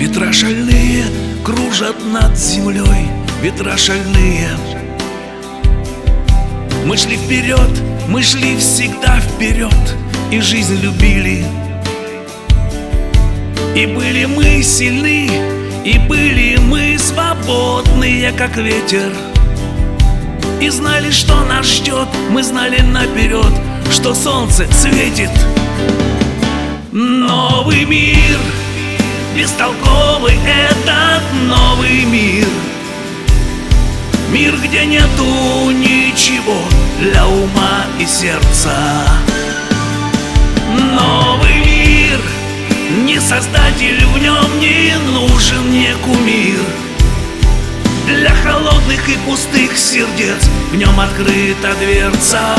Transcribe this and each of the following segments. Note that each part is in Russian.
Ветра шальные кружат над землей, ветра шальные. Мы шли вперед, мы шли всегда вперед, и жизнь любили. И были мы сильны, и были мы свободные, как ветер. И знали, что нас ждет, мы знали наперед, что солнце светит. Новый мир, бестолковый этот новый мир. Мир, где нету ничего для ума и сердца. Новый мир, не создатель в нем, не нужен мне кумир. Для холодных и пустых сердец в нем открыта дверца.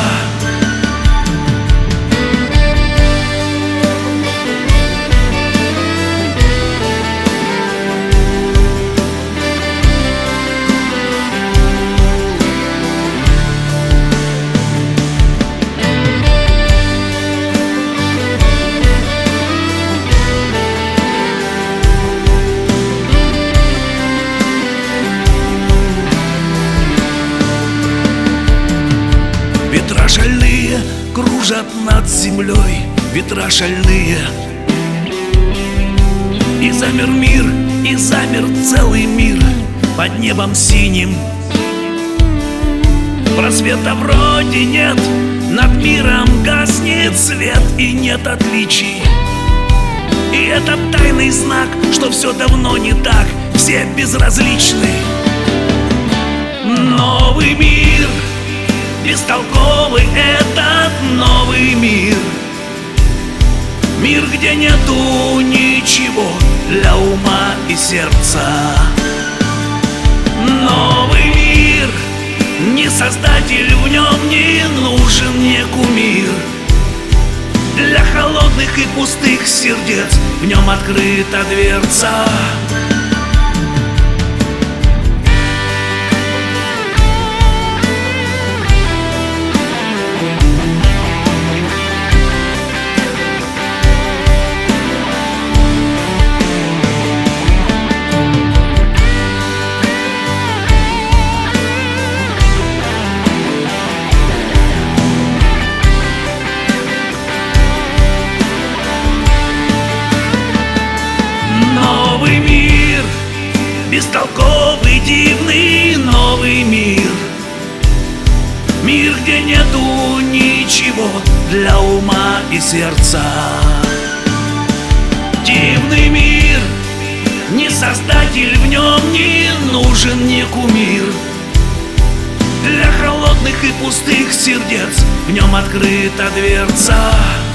Ветра шальные кружат над землей, ветра шальные. И замер мир, и замер целый мир под небом синим. Просвета вроде нет, над миром гаснет свет, и нет отличий. И это тайный знак, что все давно не так, все безразличны. Новый мир, бестолковый этот новый мир. Мир, где нету ничего для ума и сердца. Новый мир, не создатель в нем, не нужен мне кумир. Для холодных и пустых сердец в нем открыта дверца. Новый мир, бестолковый, дивный новый мир. Мир, где нету ничего для ума и сердца. Дивный мир, не создатель в нем, не нужен мне кумир. Для холодных и пустых сердец в нем открыта дверца.